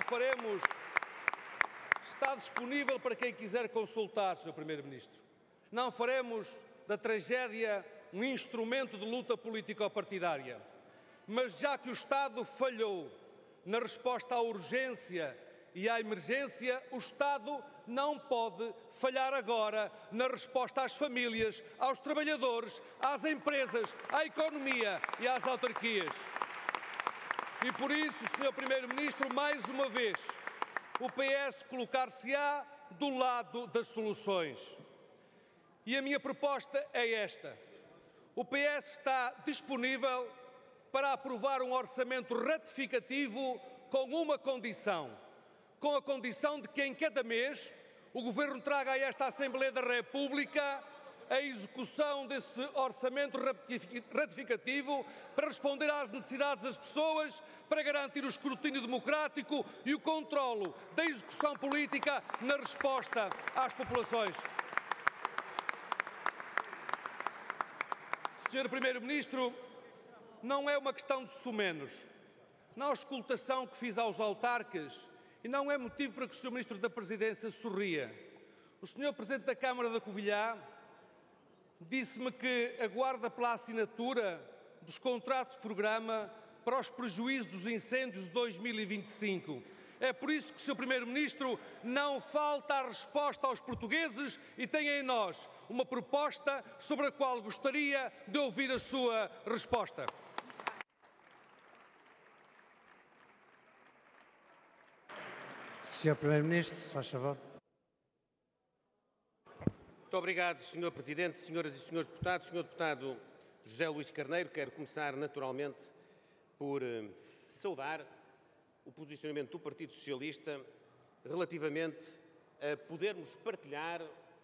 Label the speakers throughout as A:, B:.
A: faremos está disponível para quem quiser consultar, Sr. Primeiro-Ministro. Não faremos da tragédia um instrumento de luta político-partidária. Mas já que o Estado falhou na resposta à urgência e à emergência, o Estado não pode falhar agora na resposta às famílias, aos trabalhadores, às empresas, à economia e às autarquias. E por isso, Sr. Primeiro-Ministro, mais uma vez, o PS colocar-se-á do lado das soluções. E a minha proposta é esta. O PS está disponível para aprovar um orçamento ratificativo com uma condição, com a condição de que em cada mês o Governo traga a esta Assembleia da República a execução desse orçamento ratificativo para responder às necessidades das pessoas, para garantir o escrutínio democrático e o controlo da execução política na resposta às populações. Sr. Primeiro-Ministro, não é uma questão de sumenos. Na auscultação que fiz aos autarcas, e não é motivo para que o Sr. Ministro da Presidência sorria, o Sr. Presidente da Câmara da Covilhã disse-me que aguarda pela assinatura dos contratos de programa para os prejuízos dos incêndios de 2025. É por isso que o Sr. Primeiro-Ministro não falta a resposta aos portugueses e tem em nós uma proposta sobre a qual gostaria de ouvir a sua resposta.
B: Sr. Primeiro-Ministro, se faz favor.
C: Muito obrigado, Sr. Presidente, senhoras e senhores deputados. Sr. Deputado José Luís Carneiro, quero começar naturalmente por saudar o posicionamento do Partido Socialista relativamente a podermos partilhar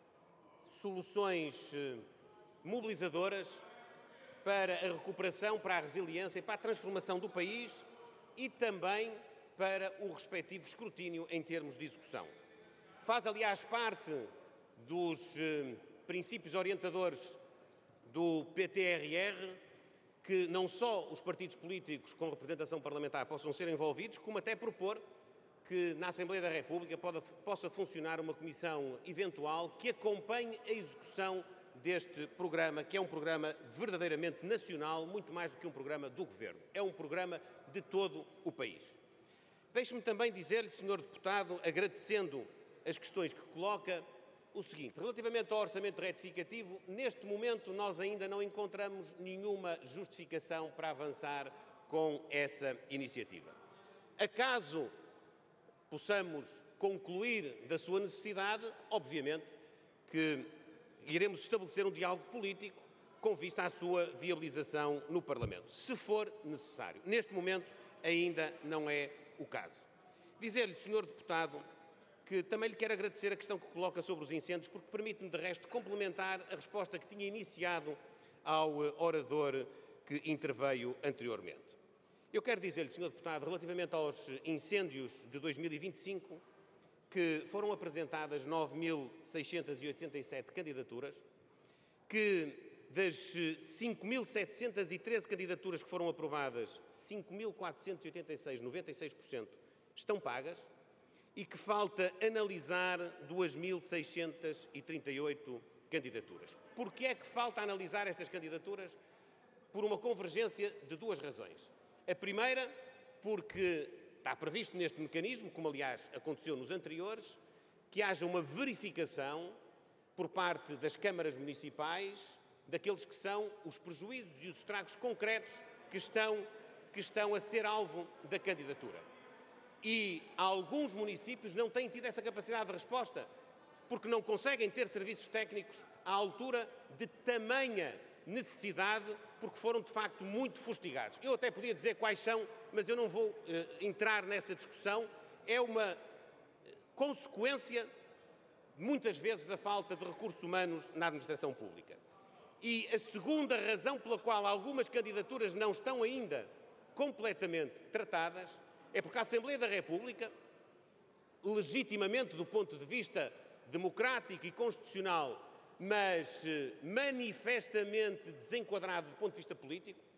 C: soluções mobilizadoras para a recuperação, para a resiliência e para a transformação do país e também para o respectivo escrutínio em termos de execução. Faz, aliás, parte dos princípios orientadores do PTRR que não só os partidos políticos com representação parlamentar possam ser envolvidos, como até propor que na Assembleia da República possa funcionar uma comissão eventual que acompanhe a execução deste programa, que é um programa verdadeiramente nacional, muito mais do que um programa do Governo. É um programa de todo o país. Deixe-me também dizer-lhe, Sr. Deputado, agradecendo as questões que coloca, o seguinte: relativamente ao orçamento retificativo, neste momento nós ainda não encontramos nenhuma justificação para avançar com essa iniciativa. Acaso possamos concluir da sua necessidade, obviamente que iremos estabelecer um diálogo político com vista à sua viabilização no Parlamento, se for necessário. Neste momento ainda não é o caso. Dizer-lhe, Sr. Deputado, que também lhe quero agradecer a questão que coloca sobre os incêndios, porque permite-me, de resto, complementar a resposta que tinha iniciado ao orador que interveio anteriormente. Eu quero dizer-lhe, Sr. Deputado, relativamente aos incêndios de 2025, que foram apresentadas 9.687 candidaturas, que das 5.713 candidaturas que foram aprovadas, 5.486, 96%, estão pagas, e que falta analisar 2.638 candidaturas. Porquê é que falta analisar estas candidaturas? Por uma convergência de duas razões. A primeira, porque está previsto neste mecanismo, como aliás aconteceu nos anteriores, que haja uma verificação por parte das câmaras municipais daqueles que são os prejuízos e os estragos concretos que estão a ser alvo da candidatura. E alguns municípios não têm tido essa capacidade de resposta, porque não conseguem ter serviços técnicos à altura de tamanha necessidade, porque foram de facto muito fustigados. Eu até podia dizer quais são, mas eu não vou entrar nessa discussão. É uma consequência, muitas vezes, da falta de recursos humanos na administração pública. E a segunda razão pela qual algumas candidaturas não estão ainda completamente tratadas é porque a Assembleia da República, legitimamente do ponto de vista democrático e constitucional, mas manifestamente desenquadrado do ponto de vista político,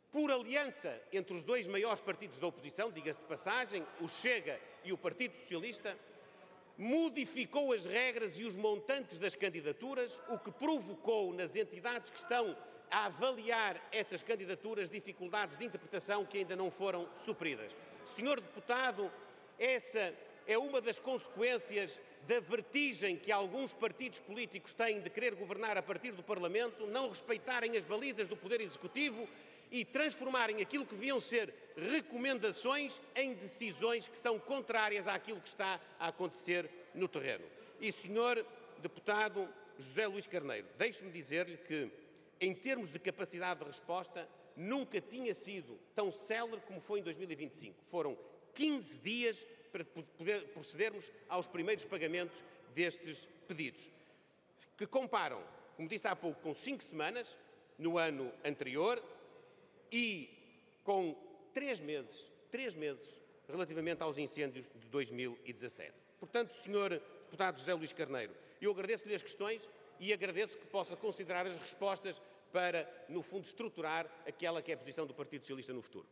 C: por aliança entre os dois maiores partidos da oposição, diga-se de passagem, o Chega e o Partido Socialista, modificou as regras e os montantes das candidaturas, o que provocou nas entidades que estão a avaliar essas candidaturas dificuldades de interpretação que ainda não foram supridas. Senhor Deputado, essa é uma das consequências da vertigem que alguns partidos políticos têm de querer governar a partir do Parlamento, não respeitarem as balizas do Poder Executivo e transformarem aquilo que deviam ser recomendações em decisões que são contrárias àquilo que está a acontecer no terreno. E, Sr. Deputado José Luís Carneiro, deixe-me dizer-lhe que, em termos de capacidade de resposta, nunca tinha sido tão célere como foi em 2025. Foram 15 dias para poder procedermos aos primeiros pagamentos destes pedidos, que comparam, como disse há pouco, com 5 semanas no ano anterior e com 3 meses relativamente aos incêndios de 2017. Portanto, Sr. Deputado José Luís Carneiro, eu agradeço-lhe as questões e agradeço que possa considerar as respostas para, no fundo, estruturar aquela que é a posição do Partido Socialista no futuro.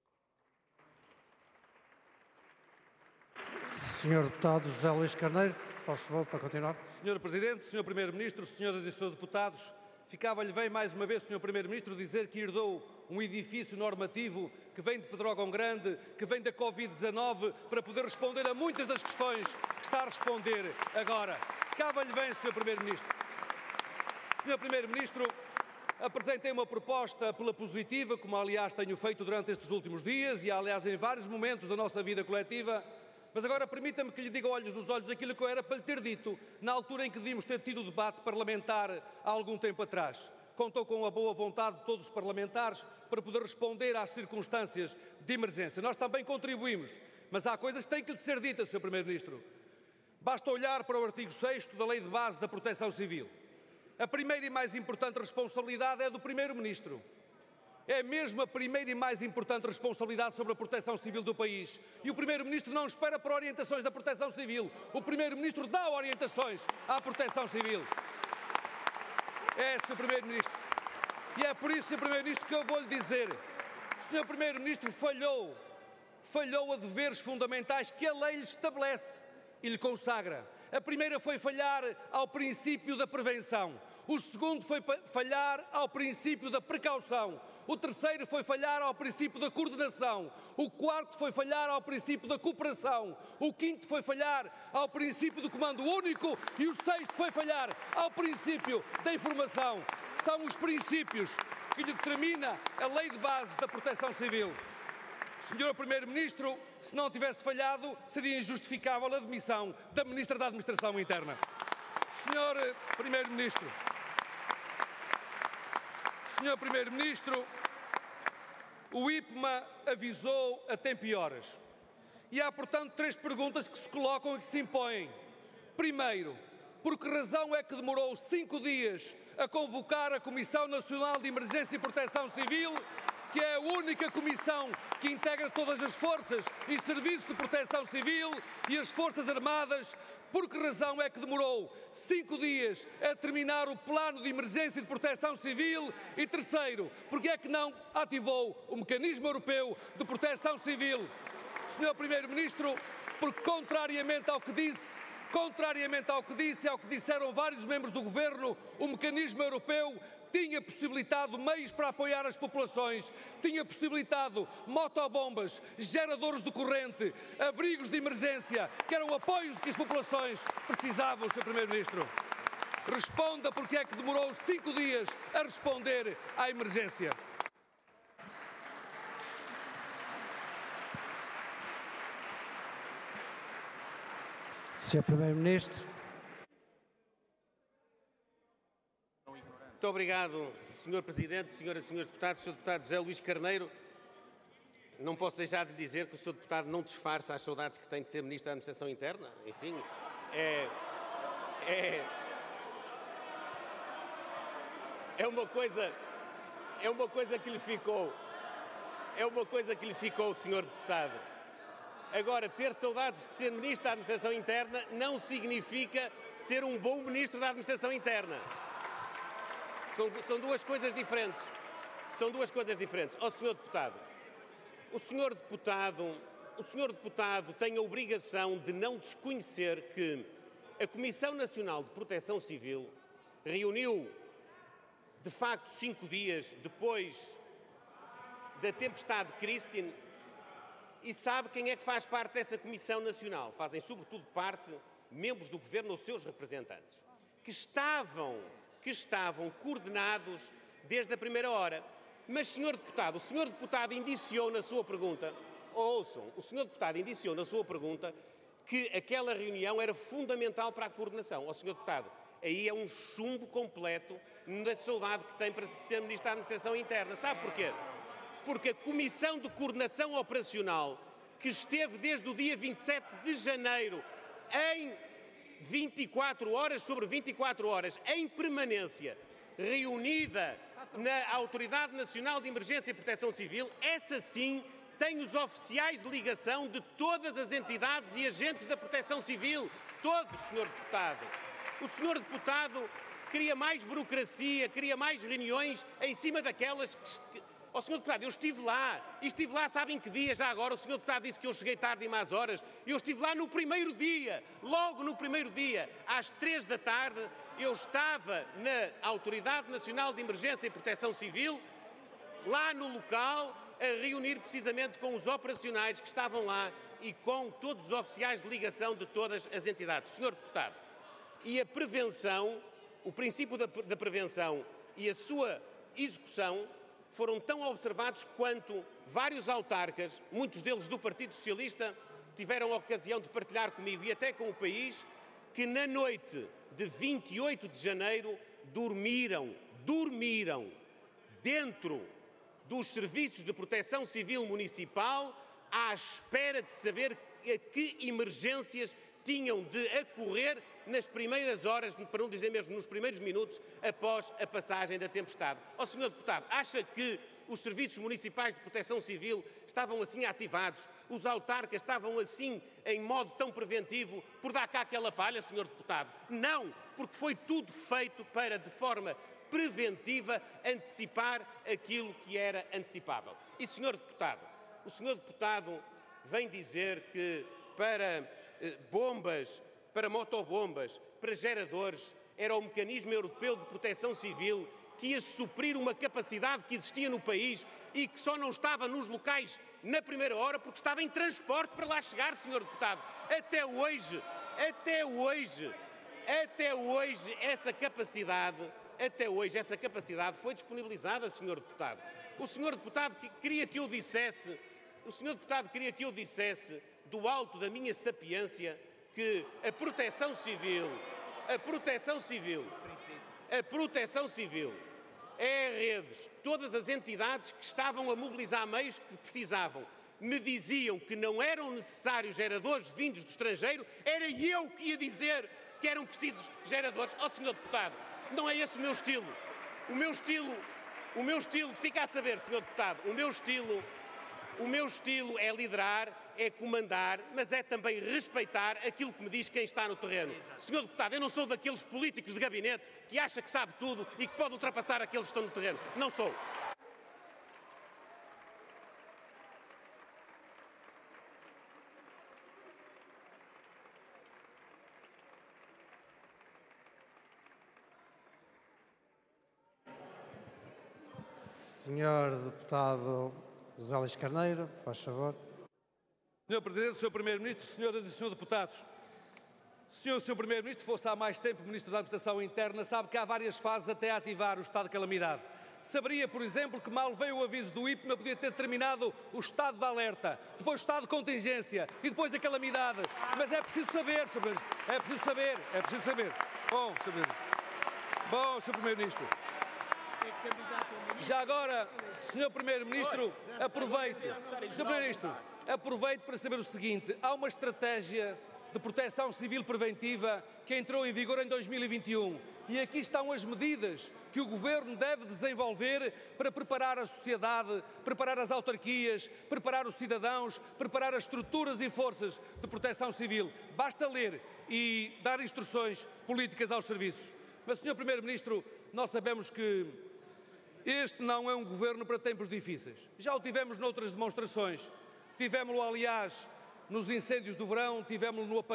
B: Sr. Deputado José Luís Carneiro, faz favor para continuar.
A: Sr. Presidente, Sr. Primeiro-Ministro, Senhoras e Srs. Deputados, ficava-lhe bem mais uma vez, Sr. Primeiro-Ministro, dizer que herdou um edifício normativo que vem de Pedrógão Grande, que vem da Covid-19, para poder responder a muitas das questões que está a responder agora. Ficava-lhe bem, Sr. Primeiro-Ministro. Sr. Primeiro-Ministro, apresentei uma proposta pela positiva, como aliás tenho feito durante estes últimos dias e aliás em vários momentos da nossa vida coletiva, mas agora permita-me que lhe diga olhos nos olhos aquilo que eu era para lhe ter dito na altura em que devíamos ter tido o debate parlamentar há algum tempo atrás. Contou com a boa vontade de todos os parlamentares para poder responder às circunstâncias de emergência. Nós também contribuímos, mas há coisas que têm que lhe ser ditas, Sr. Primeiro-Ministro. Basta olhar para o artigo 6º da Lei de Base da Proteção Civil. A primeira e mais importante responsabilidade é do Primeiro-Ministro. É mesmo a primeira e mais importante responsabilidade sobre a proteção civil do país. E o Primeiro-Ministro não espera por orientações da proteção civil. O Primeiro-Ministro dá orientações à proteção civil. É, Sr. Primeiro-Ministro. E é por isso, Sr. Primeiro-Ministro, que eu vou-lhe dizer. O Sr. Primeiro-Ministro falhou a deveres fundamentais que a lei lhe estabelece e lhe consagra. A primeira foi falhar ao princípio da prevenção. O segundo foi falhar ao princípio da precaução. O terceiro foi falhar ao princípio da coordenação. O quarto foi falhar ao princípio da cooperação. O quinto foi falhar ao princípio do comando único. E o sexto foi falhar ao princípio da informação. São os princípios que lhe determina a Lei de Base da Proteção Civil. Senhor Primeiro-Ministro, se não tivesse falhado, seria injustificável a demissão da Ministra da Administração Interna. Senhor Primeiro-Ministro, o IPMA avisou a tempo e horas. E há, portanto, 3 perguntas que se colocam e que se impõem. Primeiro, por que razão é que demorou 5 dias a convocar a Comissão Nacional de Emergência e Proteção Civil, que é a única comissão que integra todas as forças e serviços de proteção civil e as Forças Armadas? Por que razão é que demorou 5 dias a terminar o plano de emergência de proteção civil? E terceiro, porque é que não ativou o mecanismo europeu de proteção civil? Senhor Primeiro-Ministro, porque contrariamente ao que disse e ao que disseram vários membros do Governo, o mecanismo europeu tinha possibilitado meios para apoiar as populações, tinha possibilitado motobombas, geradores de corrente, abrigos de emergência, que eram apoios que as populações precisavam, Sr. Primeiro-Ministro. Responda porque é que demorou 5 dias a responder à emergência.
B: Sr. Primeiro-Ministro.
C: Muito obrigado, Sr. Presidente, Senhoras e Senhores Deputados, Sr. Deputado José Luís Carneiro. Não posso deixar de dizer que o Sr. Deputado não disfarça as saudades que tem de ser Ministro da Administração Interna. Enfim, é uma coisa que lhe ficou. É uma coisa que lhe ficou, Sr. Deputado. Agora, ter saudades de ser Ministro da Administração Interna não significa ser um bom Ministro da Administração Interna. São 2 coisas diferentes. São duas coisas diferentes. Ó, Sr. Deputado, o Sr. Deputado tem a obrigação de não desconhecer que a Comissão Nacional de Proteção Civil reuniu, de facto, 5 dias depois da tempestade Christine, e sabe quem é que faz parte dessa Comissão Nacional. Fazem, sobretudo, parte membros do Governo ou seus representantes, que estavam coordenados desde a primeira hora. Mas, Sr. Deputado, o Sr. Deputado indiciou na sua pergunta, ouçam, o Sr. Deputado indiciou na sua pergunta que aquela reunião era fundamental para a coordenação. Ó, Sr. Deputado, aí é um chumbo completo da saudade que tem para ser Ministro da Administração Interna. Sabe porquê? Porque a Comissão de Coordenação Operacional, que esteve desde o dia 27 de janeiro em 24 horas sobre 24 horas, em permanência, reunida na Autoridade Nacional de Emergência e Proteção Civil, essa sim tem os oficiais de ligação de todas as entidades e agentes da Proteção Civil. Todos, Sr. Deputado. O Sr. Deputado queria mais burocracia, queria mais reuniões em cima daquelas que... Ó, Sr. Deputado, eu estive lá, sabem que dia já agora? O Sr. Deputado disse que eu cheguei tarde e más horas. Eu estive lá no primeiro dia, logo no primeiro dia, às 3 da tarde, eu estava na Autoridade Nacional de Emergência e Proteção Civil, lá no local, a reunir precisamente com os operacionais que estavam lá e com todos os oficiais de ligação de todas as entidades. Sr. Deputado, e a prevenção, o princípio da prevenção e a sua execução foram tão observados quanto vários autarcas, muitos deles do Partido Socialista, tiveram a ocasião de partilhar comigo e até com o país, que na noite de 28 de janeiro dormiram dentro dos serviços de proteção civil municipal à espera de saber a que emergências tinham de ocorrer nas primeiras horas, para não dizer mesmo nos primeiros minutos, após a passagem da tempestade. Ó, Sr. Deputado, acha que os serviços municipais de proteção civil estavam assim ativados, os autarcas estavam assim em modo tão preventivo por dar cá aquela palha, Sr. Deputado? Não, porque foi tudo feito para, de forma preventiva, antecipar aquilo que era antecipável. E, Sr. Deputado, o Sr. Deputado vem dizer que para bombas, para motobombas, para geradores, era o Mecanismo Europeu de Proteção Civil que ia suprir uma capacidade que existia no país e que só não estava nos locais na primeira hora porque estava em transporte para lá chegar, Sr. Deputado. Até hoje, essa capacidade foi disponibilizada, Sr. Deputado. O Sr. Deputado queria que eu dissesse, do alto da minha sapiência, que a proteção civil, redes, todas as entidades que estavam a mobilizar meios que precisavam, me diziam que não eram necessários geradores vindos do estrangeiro, era eu que ia dizer que eram precisos geradores. Ó, Sr. Deputado, não é esse o meu estilo. O meu estilo, fica a saber, Sr. Deputado, o meu estilo é liderar, é comandar, mas é também respeitar aquilo que me diz quem está no terreno. Sr. Deputado, eu não sou daqueles políticos de gabinete que acha que sabe tudo e que pode ultrapassar aqueles que estão no terreno. Não sou.
B: Senhor Deputado José Luís Carneiro, faz favor.
A: Senhor Presidente, Sr. Primeiro-Ministro, Senhoras e Srs. Deputados, se o Sr. Primeiro-Ministro fosse há mais tempo Ministro da Administração Interna, sabe que há várias fases até ativar o estado de calamidade. Saberia, por exemplo, que mal veio o aviso do IPMA, podia ter terminado o estado de alerta, depois o estado de contingência e depois da calamidade. Mas é preciso saber, Sr. Primeiro-Ministro, é preciso saber. Bom, Sr. Primeiro-Ministro. Já agora, Sr. Primeiro-Ministro, aproveito para saber o seguinte: há uma estratégia de proteção civil preventiva que entrou em vigor em 2021 e aqui estão as medidas que o Governo deve desenvolver para preparar a sociedade, preparar as autarquias, preparar os cidadãos, preparar as estruturas e forças de proteção civil. Basta ler e dar instruções políticas aos serviços. Mas, Sr. Primeiro-Ministro, nós sabemos que Este não é um governo para tempos difíceis. Já o tivemos noutras demonstrações. Tivemos-lo, aliás, nos incêndios do verão, tivemos-lo no apagão.